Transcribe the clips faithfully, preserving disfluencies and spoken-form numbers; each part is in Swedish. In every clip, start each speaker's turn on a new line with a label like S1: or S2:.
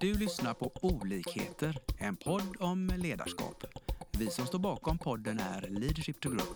S1: Du lyssnar på Olikheter, en podd om ledarskap. Vi som står bakom podden är Leadership to Grow.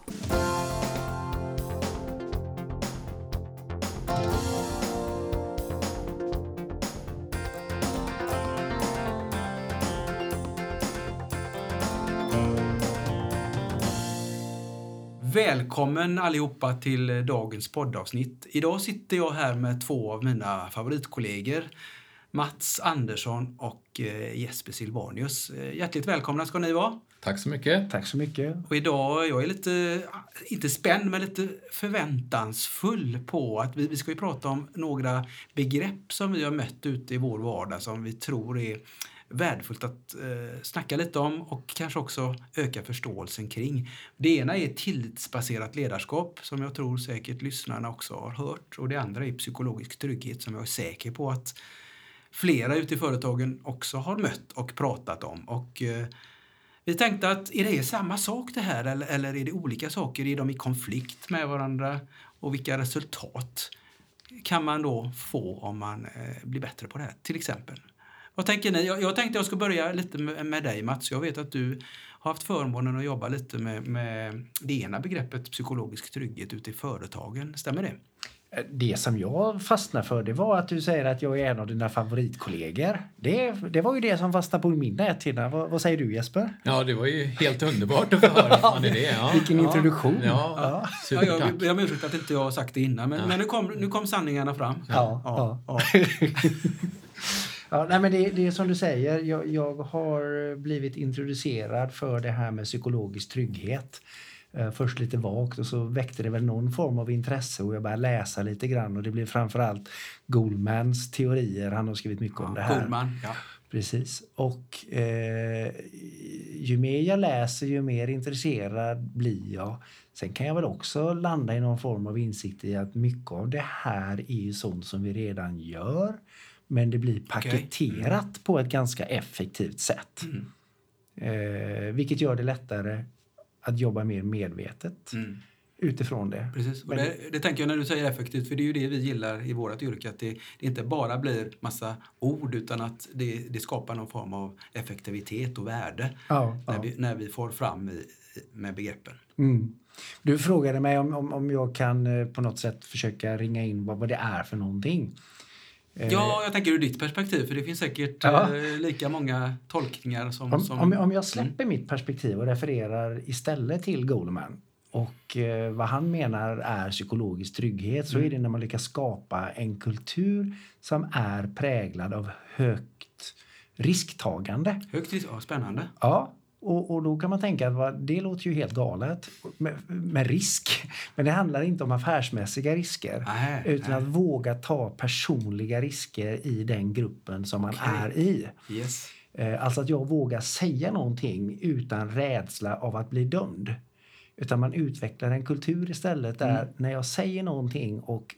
S1: Välkommen allihopa till dagens poddavsnitt. Idag sitter jag här med två av mina favoritkollegor, Mats Andersson och Jesper Silvanius. Hjärtligt välkomna ska ni vara.
S2: Tack så mycket.
S3: Tack så mycket.
S1: Och idag jag är lite, inte spänd, men lite förväntansfull på att vi, vi ska ju prata om några begrepp som vi har mött ute i vår vardag som vi tror är värdefullt att eh, snacka lite om och kanske också öka förståelsen kring. Det ena är tillitsbaserat ledarskap som jag tror säkert lyssnarna också har hört. Och det andra är psykologisk trygghet som jag är säker på att flera ute i företagen också har mött och pratat om. Och eh, vi tänkte att är det samma sak det här eller, eller är det olika saker? Är de i konflikt med varandra? Och vilka resultat kan man då få om man eh, blir bättre på det här till exempel? Vad tänker ni? Jag, jag tänkte jag ska börja lite med, med dig Mats. Jag vet att du har haft förmånen att jobba lite med, med det ena begreppet psykologisk trygghet ute i företagen. Stämmer det?
S3: Det som jag fastnade för det var att du säger att jag är en av dina favoritkollegor. Det, det var ju det som fastnade på min näthinna. Vad, vad säger du Jesper?
S2: Ja, det var ju helt underbart att få höra ifrån det. Ja.
S3: Vilken
S2: ja.
S3: introduktion.
S2: Ja,
S3: ja.
S2: Super,
S1: ja,
S2: tack.
S1: jag jag har att inte jag har sagt det innan. Men, men nu, kom, nu kom sanningarna fram.
S3: Ja,
S1: ja,
S3: ja.
S1: ja.
S3: Ja, nej, men det, det är som du säger, jag, jag har blivit introducerad för det här med psykologisk trygghet. Uh, först lite vagt och så väckte det väl någon form av intresse och jag började läsa lite grann och det blev framförallt Golemans teorier, han har skrivit mycket
S1: ja,
S3: om det här.
S1: Goleman, ja.
S3: Precis, och eh, ju mer jag läser ju mer intresserad blir jag. Sen kan jag väl också landa i någon form av insikt i att mycket av det här är ju sånt som vi redan gör. Men det blir paketerat okay. på ett ganska effektivt sätt. Mm. Eh, vilket gör det lättare att jobba mer medvetet mm. utifrån det.
S1: Precis, och
S3: Men,
S1: det, det tänker jag när du säger effektivt, för det är ju det vi gillar i vårt yrke. Att det, det inte bara blir massa ord utan att det, det skapar någon form av effektivitet och värde
S3: ja,
S1: när,
S3: ja.
S1: Vi, när vi får fram i, med begreppen.
S3: Mm. Du frågade mig om, om, om jag kan på något sätt försöka ringa in vad, vad det är för någonting.
S1: Ja, jag tänker ur ditt perspektiv, för det finns säkert ja. eh, lika många tolkningar som...
S3: Om,
S1: som...
S3: om, om jag släpper mm. mitt perspektiv och refererar istället till Goleman och eh, vad han menar är psykologisk trygghet så mm. är det när man lyckas skapa en kultur som är präglad av högt risktagande.
S1: Högt risk, ja, spännande.
S3: Ja. Och, och då kan man tänka att det låter ju helt galet med, med risk. Men det handlar inte om affärsmässiga risker. Nej, utan nej. att våga ta personliga risker i den gruppen som man okay. är i.
S1: Yes.
S3: Alltså att jag vågar säga någonting utan rädsla av att bli dömd. Utan man utvecklar en kultur istället där mm. när jag säger någonting och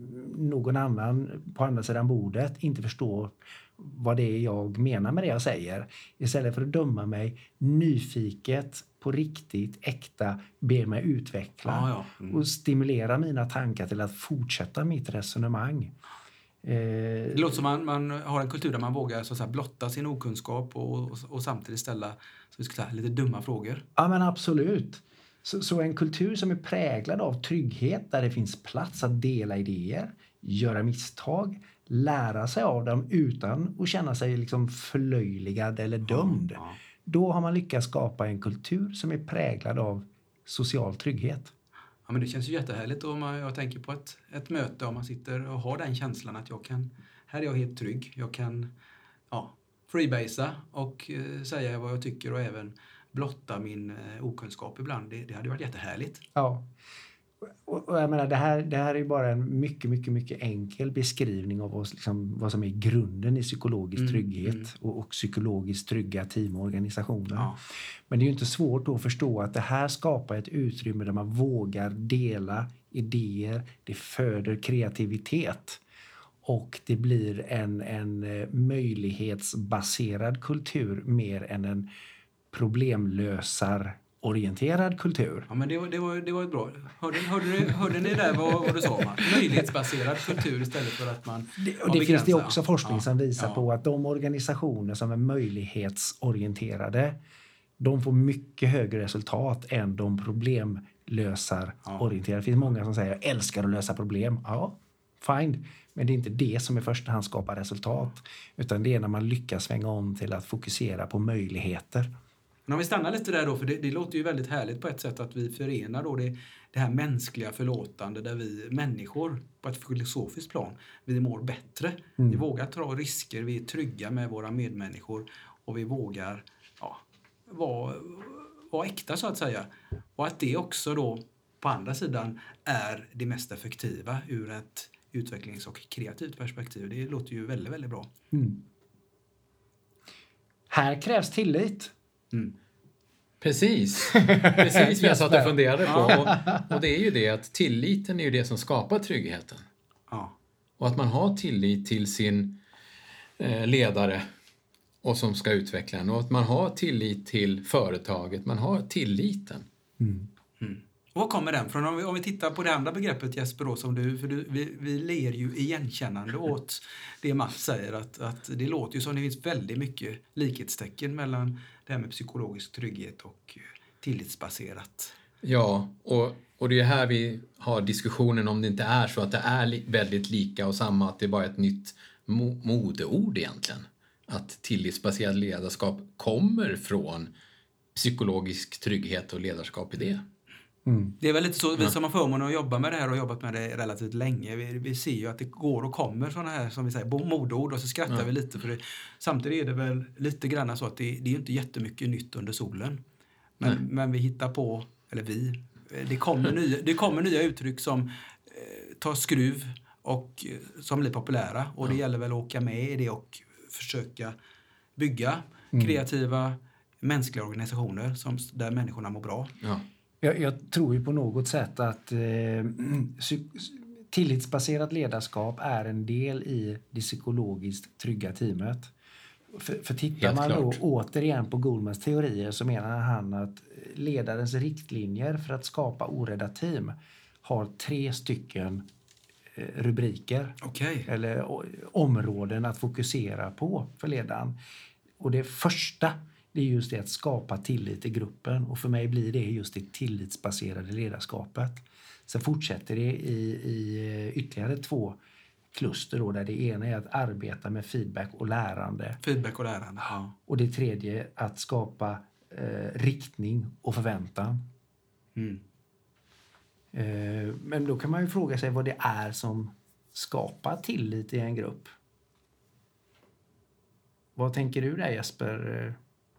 S3: någon annan på andra sidan bordet inte förstår vad det är jag menar med det jag säger. Istället för att döma mig nyfiket, på riktigt, äkta, ber mig utveckla
S1: ah, ja. mm.
S3: och stimulera mina tankar till att fortsätta mitt resonemang.
S1: Eh, det låter som man, man har en kultur där man vågar så att säga, blotta sin okunskap och, och, och samtidigt ställa så vi ska säga, lite dumma frågor.
S3: Ja, men absolut. Så, så en kultur som är präglad av trygghet där det finns plats att dela idéer, göra misstag, lära sig av dem utan att känna sig liksom förlöjligad eller dömd. Ja, ja. Då har man lyckats skapa en kultur som är präglad av social trygghet.
S1: Ja, men det känns ju jättehärligt om man, jag tänker på ett, ett möte om man sitter och har den känslan att jag kan, här är jag helt trygg. Jag kan ja, freebasea och eh, säga vad jag tycker och även blotta min eh, okunskap ibland. Det, det hade varit jättehärligt.
S3: Ja. Och, och jag menar, det här, det här är bara en mycket, mycket, mycket enkel beskrivning av vad, liksom, vad som är grunden i psykologisk mm, trygghet mm. Och, och psykologiskt trygga team och organisationer. Ja. Men det är ju inte svårt att förstå att det här skapar ett utrymme där man vågar dela idéer. Det föder kreativitet. Och det blir en, en möjlighetsbaserad kultur mer än en problemlösar möjlighetsorienterad kultur.
S1: Ja, men det var, det var, det var ett bra. Hörde, hörde, ni, hörde ni där vad, vad du sa? Man? Möjlighetsbaserad kultur istället för att man
S3: Det, och det finns det också forskning
S1: ja.
S3: som visar
S1: ja.
S3: på att de organisationer som är möjlighetsorienterade, de får mycket högre resultat än de problemlösarorienterade. Ja. Det finns många som säger jag älskar att lösa problem. Ja, fine. Men det är inte det som i första hand skapar resultat. Utan det är när man lyckas svänga om till att fokusera på möjligheter.
S1: Men om vi stannar lite där då, för det, det låter ju väldigt härligt på ett sätt att vi förenar då det, det här mänskliga förlåtande där vi människor på ett filosofiskt plan, vi mår bättre. Mm. Vi vågar ta risker, vi är trygga med våra medmänniskor och vi vågar ja, vara, vara äkta så att säga. Och att det också då på andra sidan är det mest effektiva ur ett utvecklings- och kreativt perspektiv. Det låter ju väldigt, väldigt bra.
S3: Mm. Här krävs tillit.
S2: Mm. Precis. Precis vad jag satt och funderade på. Och, och det är ju det att tilliten är ju det som skapar tryggheten.
S1: Ja.
S2: Och att man har tillit till sin eh, ledare och som ska utveckla den. Och att man har tillit till företaget. Man har tilliten.
S3: Mm.
S1: Mm. Och var kommer den från? Om vi, om vi tittar på det andra begreppet Jesper då, som du, för du, vi, vi ler ju igenkännande åt det Mats säger att, att det låter ju som det finns väldigt mycket likhetstecken mellan det här med psykologisk trygghet och tillitsbaserat.
S2: Ja, och, och det är här vi har diskussionen om det inte är så att det är li- väldigt lika och samma, att det är bara ett nytt mo- modeord egentligen. Att tillitsbaserat ledarskap kommer från psykologisk trygghet och ledarskap i det.
S1: Mm. Det är väl lite så, vi som har förmånen att jobba med det här och har jobbat med det relativt länge, vi, vi ser ju att det går och kommer sådana här, som vi säger, modeord och så skrattar ja. vi lite för det. Samtidigt är det väl lite grann så att det, det är ju inte jättemycket nytt under solen. Men, men vi hittar på, eller vi, det kommer nya, det kommer nya uttryck som eh, tar skruv och eh, som blir populära och det ja. gäller väl att åka med i det och försöka bygga mm. kreativa mänskliga organisationer som, där människorna mår bra.
S2: Ja.
S3: Jag, jag tror ju på något sätt att eh, tillitsbaserat ledarskap är en del i det psykologiskt trygga teamet. För, för tittar Helt man klart. då återigen på Goldmans teorier så menar han att ledarens riktlinjer för att skapa orädda team har tre stycken eh, rubriker.
S1: Okay.
S3: Eller o, områden att fokusera på för ledaren. Och det första det är just det att skapa tillit i gruppen. Och för mig blir det just det tillitsbaserade ledarskapet. Sen fortsätter det i, i ytterligare två kluster då, där det ena är att arbeta med feedback och lärande.
S1: Feedback och lärande, ja.
S3: Och det tredje att skapa eh, riktning och förväntan.
S1: Mm.
S3: Eh, men då kan man ju fråga sig vad det är som skapar tillit i en grupp. Vad tänker du där, Jesper?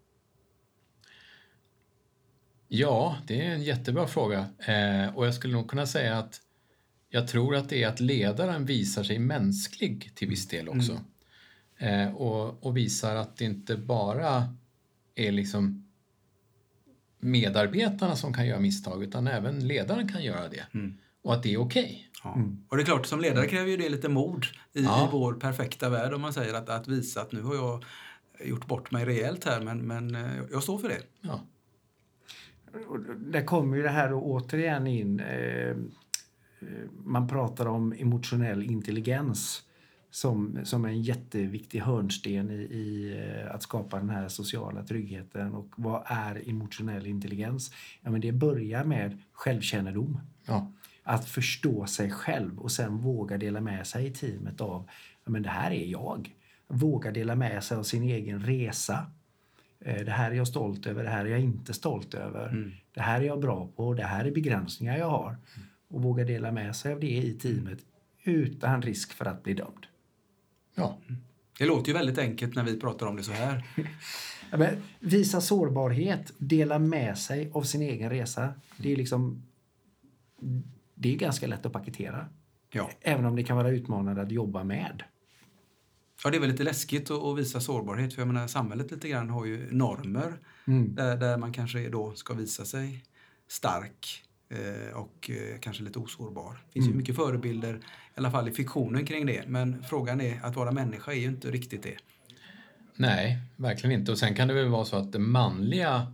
S2: Ja, det är en jättebra fråga. Eh, och jag skulle nog kunna säga att jag tror att det är att ledaren visar sig mänsklig till viss del också. Mm. Eh, och, och visar att det inte bara är liksom medarbetarna som kan göra misstag, utan även ledaren kan göra det. Mm. Och att det är okej. Okay.
S1: Ja. Mm. Och det är klart, som ledare kräver ju det lite mod i, ja. i vår perfekta värld, om man säger att, att visa att nu har jag gjort bort mig rejält här, men, men jag står för det.
S2: Ja.
S3: Och där kommer ju det här och återigen in. Eh, man pratar om emotionell intelligens som, som en jätteviktig hörnsten i, i att skapa den här sociala tryggheten. Och vad är emotionell intelligens? Ja, men det börjar med självkännedom.
S2: Ja.
S3: Att förstå sig själv och sen våga dela med sig i teamet av ja, men det här är jag. Våga dela med sig av sin egen resa. Det här är jag stolt över, det här är jag inte stolt över. Mm. Det här är jag bra på, det här är begränsningar jag har. Mm. Och våga dela med sig av det i teamet utan risk för att bli dömd.
S2: Ja.
S1: Mm. Det låter ju väldigt enkelt när vi pratar om det så här.
S3: Ja, men visa sårbarhet, dela med sig av sin egen resa. Det är liksom, det är ganska lätt att paketera.
S1: Ja.
S3: Även om det kan vara utmanande att jobba med.
S1: Ja, det är väl lite läskigt att visa sårbarhet. För jag menar, samhället lite grann har ju normer. Mm. Där, där man kanske då ska visa sig stark eh, och eh, kanske lite osårbar. Det finns mm. ju mycket förebilder, i alla fall i fiktionen kring det. Men frågan är att vara människa är ju inte riktigt det.
S2: Nej, verkligen inte. Och sen kan det väl vara så att det manliga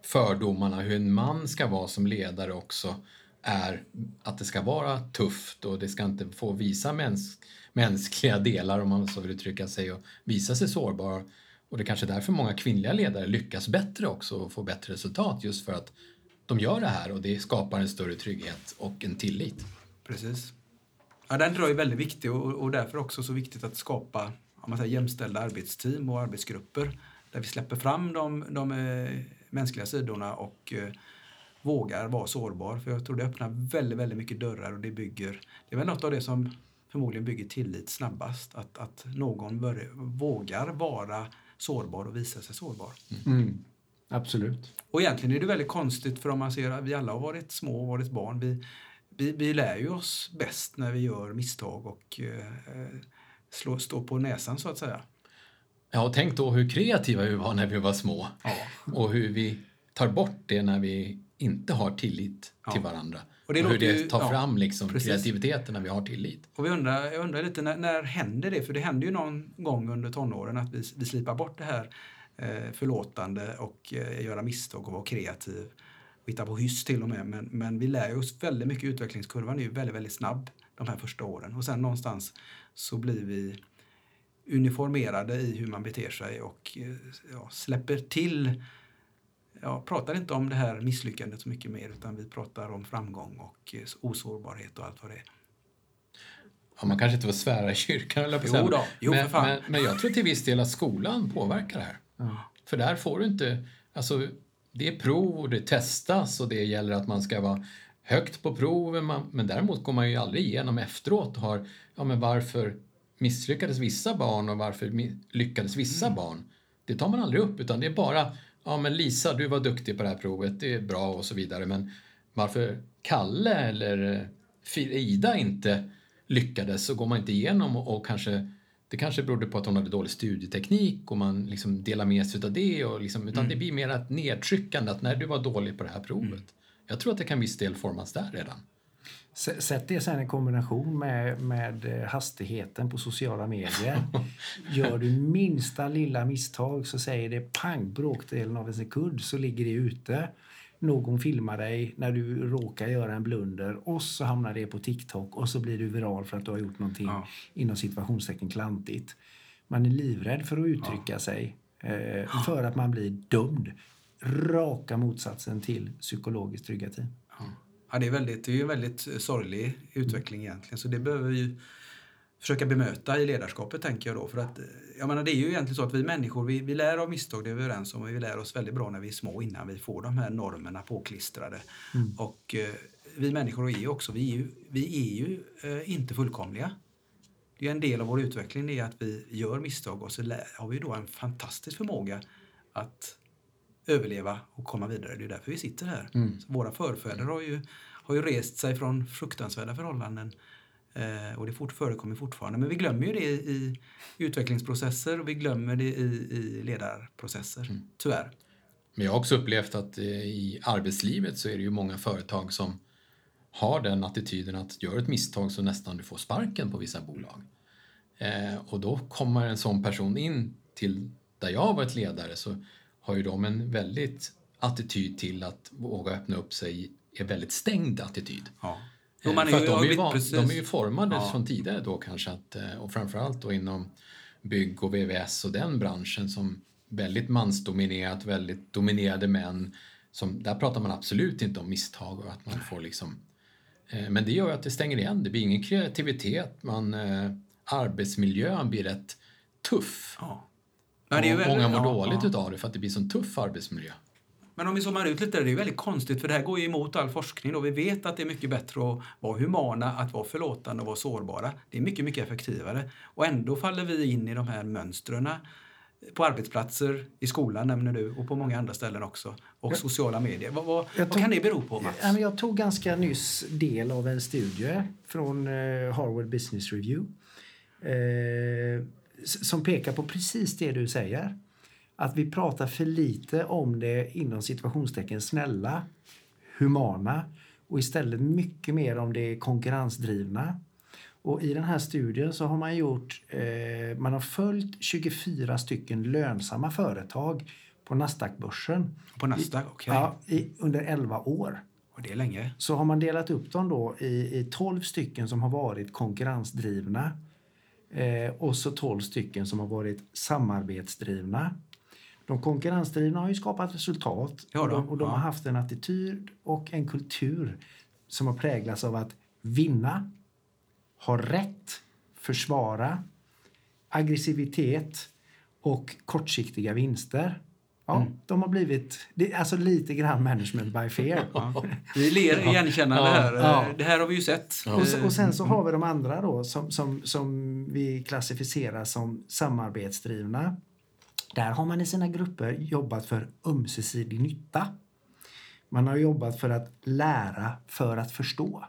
S2: fördomarna hur en man ska vara som ledare också är att det ska vara tufft och det ska inte få visa mäns- mänskliga delar om man så vill uttrycka sig och visa sig sårbar. Och det är kanske därför många kvinnliga ledare lyckas bättre också och får bättre resultat just för att de gör det här och det skapar en större trygghet och en tillit.
S1: Precis. Ja, den tror jag är väldigt viktig och, och därför också så viktigt att skapa om man säger, jämställda arbetsteam och arbetsgrupper där vi släpper fram de, de eh, mänskliga sidorna och eh, vågar vara sårbar. För jag tror det öppnar väldigt, väldigt mycket dörrar och det bygger, det är väl något av det som förmodligen bygger tillit snabbast. Att, att någon bör, vågar vara sårbar och visa sig sårbar.
S3: Mm. Absolut.
S1: Och egentligen är det väldigt konstigt för om man ser att vi alla har varit små och varit barn. Vi, vi, vi lär ju oss bäst när vi gör misstag och eh, slå, stå på näsan så att säga.
S2: Ja, och tänk då hur kreativa vi var när vi var små.
S1: Ja.
S2: Och hur vi tar bort det när vi inte har tillit
S1: Ja.
S2: till varandra.
S1: Och, det
S2: och hur det
S1: ju,
S2: tar
S1: ja,
S2: fram liksom
S1: precis.
S2: kreativiteten när vi har tillit.
S1: Och vi undrar, jag undrar lite, när, när händer det? För det händer ju någon gång under tonåren att vi, vi slipar bort det här eh, förlåtande och eh, göra misstag och vara kreativ. Och hitta på hyss till och med. Men, men vi lär oss väldigt mycket. Utvecklingskurvan är ju väldigt, väldigt snabb de här första åren. Och sen någonstans så blir vi uniformerade i hur man beter sig och eh, ja, släpper till. Jag pratar inte om det här misslyckandet så mycket mer utan vi pratar om framgång och eh, osårbarhet och allt vad det är.
S2: Ja, man kanske inte får svära i kyrkan eller på
S1: Jo då, jo,
S2: men,
S1: för fan.
S2: men, men jag tror till viss del att skolan påverkar det här.
S3: Ja.
S2: För där får du inte, alltså det är prov och det testas och det gäller att man ska vara högt på proven. Man, men däremot går man ju aldrig igenom efteråt och har, ja men varför misslyckades vissa barn och varför mi- lyckades vissa mm. barn? Det tar man aldrig upp utan det är bara, ja men Lisa du var duktig på det här provet, det är bra och så vidare. Men varför Kalle eller Ida inte lyckades så går man inte igenom och, och kanske det kanske berodde på att hon hade dålig studieteknik och man liksom delar med sig av det och liksom, utan mm. det blir mer ett nedtryckande att när du var dålig på det här provet. Mm. Jag tror att det kan viss del formas där redan.
S3: Sätt det sen i kombination med, med hastigheten på sociala medier. Gör du minsta lilla misstag så säger det pang, bråkdelen av en sekund så ligger det ute. Någon filmar dig när du råkar göra en blunder och så hamnar det på TikTok och så blir du viral för att du har gjort någonting ja. inom situationstecken klantigt. Man är livrädd för att uttrycka ja. sig eh, för att man blir dömd. Raka motsatsen till psykologiskt trygga team.
S1: Ja. Ja, det är väldigt, det är ju en väldigt sorglig utveckling egentligen. Så det behöver vi försöka bemöta i ledarskapet tänker jag då. För att, jag menar, det är ju egentligen så att vi människor, vi, vi lär av misstag, det är vi överens om. Och vi lär oss väldigt bra när vi är små innan vi får de här normerna påklistrade. Mm. Och eh, vi människor är ju också, vi är ju, vi är ju eh, inte fullkomliga. Det är en del av vår utveckling, det är att vi gör misstag och så lär, har vi då en fantastisk förmåga att överleva och komma vidare. Det är därför vi sitter här. Mm. Så våra förfäder har ju, har ju rest sig från fruktansvärda förhållanden eh, och det fort, förekommer fortfarande. Men vi glömmer ju det i utvecklingsprocesser och vi glömmer det i, i ledarprocesser, mm. tyvärr.
S2: Men jag har också upplevt att eh, i arbetslivet så är det ju många företag som har den attityden att gör ett misstag så nästan du får sparken på vissa bolag. Eh, och då kommer en sån person in till där jag har varit ledare så har ju de en väldigt attityd till att våga öppna upp sig, är väldigt stängd attityd. Ja.
S1: Jo, man är
S2: för
S1: ju,
S2: att de är, ju,
S1: van,
S2: de är ju formade
S1: ja.
S2: från tidigare då kanske, att, och framförallt då inom bygg och V V S och den branschen som väldigt mansdominerat, väldigt dominerade män. Som, där pratar man absolut inte om misstag och att man får liksom... Eh, men det gör ju att det stänger igen, det blir ingen kreativitet, man, eh, arbetsmiljön blir rätt tuff. Ja. Ja, det är väldigt, många mår ja, dåligt ja. utav det för att det blir sån tuff arbetsmiljö.
S1: Men om vi zoomar ut lite, det är ju väldigt konstigt för det här går ju emot all forskning. Och vi vet att det är mycket bättre att vara humana, att vara förlåtande och vara sårbara. Det är mycket, mycket effektivare. Och ändå faller vi in i de här mönstren på arbetsplatser, i skolan nämner du och på många andra ställen också. Och jag, sociala medier. Vad, vad,
S3: tog,
S1: vad kan det bero på, Mats?
S3: Jag, jag tog ganska nyss del av en studie från eh, Harvard Business Review. Eh, som pekar på precis det du säger. Att vi pratar för lite om det inom situationstecken snälla, humana och istället mycket mer om det konkurrensdrivna. Och i den här studien så har man gjort, eh, man har följt tjugofyra stycken lönsamma företag på Nasdaq-börsen.
S1: På Nasdaq, okej. Okay.
S3: Ja, i, under elva år.
S1: Och det är länge.
S3: Så har man delat upp dem då i, i tolv stycken som har varit konkurrensdrivna. Eh, och så tolv stycken som har varit samarbetsdrivna. De konkurrensdrivna har ju skapat resultat.
S1: Ja,
S3: och de, och de
S1: ja.
S3: har haft en attityd och en kultur som har präglats av att vinna, ha rätt, försvara, aggressivitet och kortsiktiga vinster. Ja, mm. de har blivit det, alltså lite grann management by fear.
S1: Ja. Vi ler igenkännande
S2: ja.
S1: här.
S3: Ja.
S1: Det här har vi ju sett.
S3: Ja. Och, så, och sen så har vi de andra då som, som, som vi klassificerar som samarbetsdrivna. Där har man i sina grupper jobbat för ömsesidig nytta. Man har jobbat för att lära för att förstå.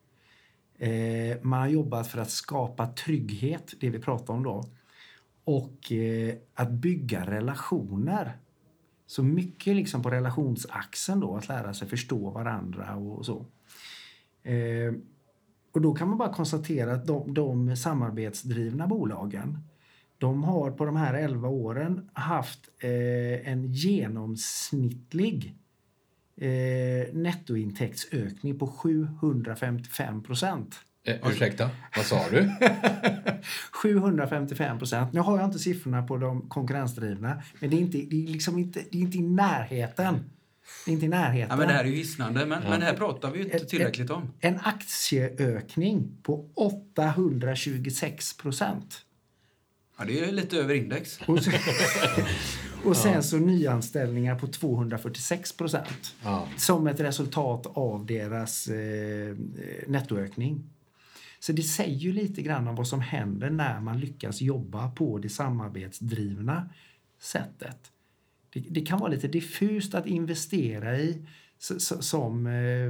S3: Eh, man har jobbat för att skapa trygghet, det vi pratar om då. Och eh, att bygga relationer. Så mycket liksom på relationsaxeln då, att lära sig förstå varandra och så. Eh, och då kan man bara konstatera att de, de samarbetsdrivna bolagen, de har på de här elva åren haft eh, en genomsnittlig eh, nettointäktsökning på sjuhundrafemtiofem procent.
S2: Eh, ursäkta, vad sa du?
S3: sjuhundrafemtiofem procent. Nu har jag inte siffrorna på de konkurrensdrivna, men det är inte, det är liksom inte, det är inte i närheten. Det är inte i närheten.
S1: Ja, men det här är ju hisnande, men, ja. men det här pratar vi ju inte tillräckligt om.
S3: En, en aktieökning på åttahundratjugosex procent.
S1: Ja, det är lite över index.
S3: Och, så, och sen så nyanställningar på tvåhundrafyrtiosex procent.
S2: Ja.
S3: Som ett resultat av deras eh, nettoökning. Så det säger ju lite grann om vad som händer när man lyckas jobba på det samarbetsdrivna sättet. Det, det kan vara lite diffust att investera i så, så, som, eh,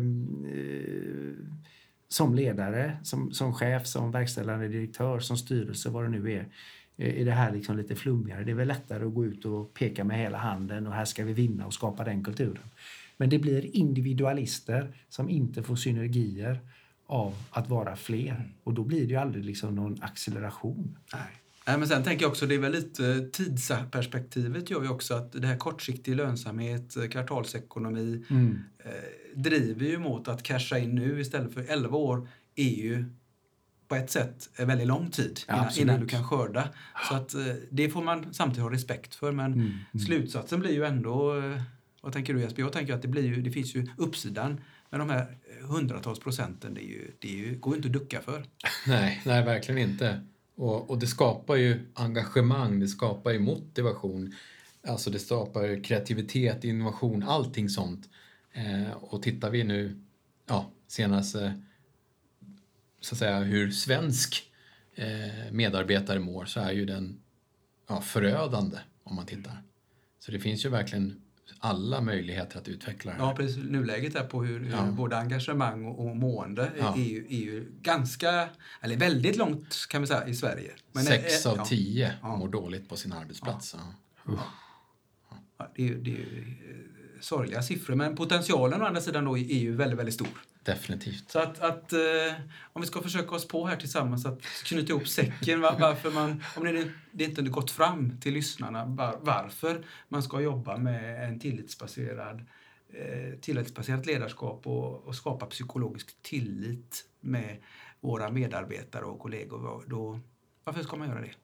S3: som ledare, som, som chef, som verkställande direktör, som styrelse, vad det nu är. Är det här liksom lite flummigare. Det är väl lättare att gå ut och peka med hela handen och här ska vi vinna och skapa den kulturen. Men det blir individualister som inte får synergier av att vara fler. Och då blir det ju aldrig liksom någon acceleration.
S1: Nej. Nej, men sen tänker jag också, det är väl lite tidsperspektivet gör ju också att det här kortsiktig lönsamhet, kvartalsekonomi
S3: Mm.
S1: eh, driver ju mot att casha in nu istället för elva år är ju på ett sätt en väldigt lång tid innan,
S3: Ja,
S1: innan du kan skörda. Så att eh, det får man samtidigt ha respekt för. Men
S3: Mm, mm.
S1: slutsatsen blir ju ändå, eh, vad tänker du Jesper? Jag tänker att det, blir ju, det finns ju uppsidan. Men de här hundratals procenten, det, är ju, det är ju, går ju inte att ducka för.
S2: Nej, nej verkligen inte. Och, och det skapar ju engagemang, det skapar ju motivation. Alltså det skapar ju kreativitet, innovation, allting sånt. Eh, och tittar vi nu, ja, senast eh, så att säga hur svensk eh, medarbetare mår, så är ju den ja, förödande om man tittar. Så det finns ju verkligen alla möjligheter att utveckla det här.
S1: Ja, precis. Nuläget är på hur,
S2: Ja.
S1: hur både engagemang och, och mående
S2: Ja.
S1: är, ju, är ju ganska, eller väldigt långt kan vi säga i Sverige. Men
S2: Sex
S1: är,
S2: av
S1: ja.
S2: tio
S1: Ja.
S2: mår dåligt på sin arbetsplats. Ja.
S1: Ja, det är ju, det är ju eh, sorgliga siffror, men potentialen å andra sidan då är ju väldigt, väldigt stor.
S2: Definitivt.
S1: Så att, att eh, om vi ska försöka oss på här tillsammans att knyta ihop säcken, var, varför man, om det, det inte gått fram till lyssnarna, var, varför man ska jobba med en tillitsbaserad, eh, tillitsbaserat ledarskap och, och skapa psykologisk tillit med våra medarbetare och kollegor. Då, varför ska man göra det?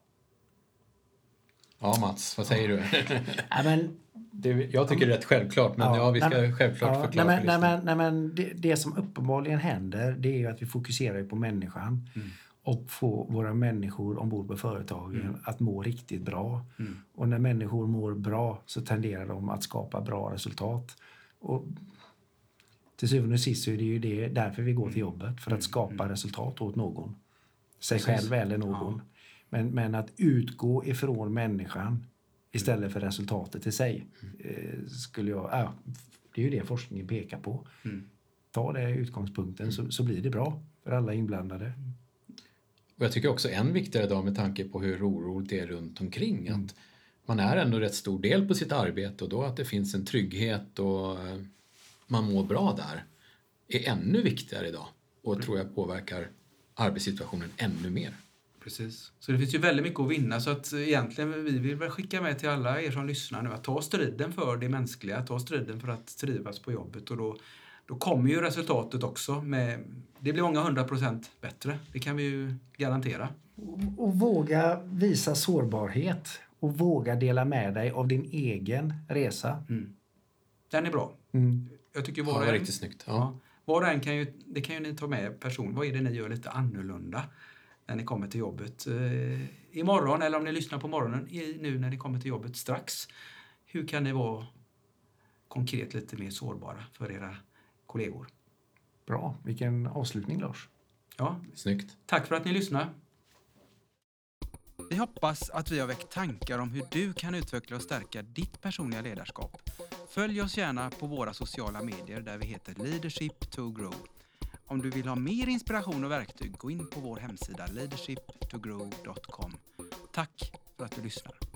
S2: Ja, Mats, vad säger du?
S3: Ja, men,
S2: Det, jag tycker det är rätt självklart, men ja, ja vi ska
S3: nej,
S2: självklart
S3: ja,
S2: förklara
S3: nej,
S2: för
S3: men, nej,
S2: lyssnarna.
S3: men, nej, men det, det som uppenbarligen händer, det är ju att vi fokuserar på människan
S1: Mm.
S3: och få våra människor ombord på företagen
S1: Mm.
S3: att må riktigt bra.
S1: Mm.
S3: Och när människor mår bra så tenderar de att skapa bra resultat. Och till syvende och sist så är det ju det, därför vi går till jobbet, för att skapa resultat åt någon. Sig
S1: Precis.
S3: själv eller någon.
S1: Ja.
S3: Men, men att utgå ifrån människan istället för resultatet i sig. Eh, skulle jag, ja, det är ju det forskningen pekar på.
S1: Mm.
S3: Ta det utgångspunkten så, så blir det bra för alla inblandade.
S2: Och jag tycker också än viktigare idag med tanke på hur oroligt det är runt omkring. Att man är ändå rätt stor del på sitt arbete och då att det finns en trygghet och eh, man mår bra där är ännu viktigare idag. Och tror jag påverkar arbetssituationen ännu mer.
S1: Precis. Så det finns ju väldigt mycket att vinna. Så att egentligen vi vill väl skicka med till alla er som lyssnar nu att ta striden för det mänskliga. Ta striden för att trivas på jobbet. Och då, då kommer ju resultatet också. Med, det blir många hundra procent bättre. Det kan vi ju garantera.
S3: Och, och våga visa sårbarhet. Och våga dela med dig av din egen resa.
S1: Mm. Den är bra.
S3: Mm.
S1: Jag tycker
S2: Ja,
S1: var
S2: det
S1: och
S2: var
S1: en,
S2: riktigt snyggt. Ja.
S1: ja, var och en kan ju, det kan ju ni ta med person. Vad är det ni gör lite annorlunda när ni kommer till jobbet eh, imorgon, eller om ni lyssnar på morgonen i, nu när ni kommer till jobbet strax. Hur kan ni vara konkret lite mer sårbara för era kollegor?
S3: Bra, vilken avslutning Lars.
S1: Ja,
S2: Snyggt.
S1: tack för att ni lyssnar. Vi hoppas att vi har väckt tankar om hur du kan utveckla och stärka ditt personliga ledarskap. Följ oss gärna på våra sociala medier där vi heter Leadership to Grow. Om du vill ha mer inspiration och verktyg, gå in på vår hemsida leadership to grow dot com. Tack för att du lyssnar.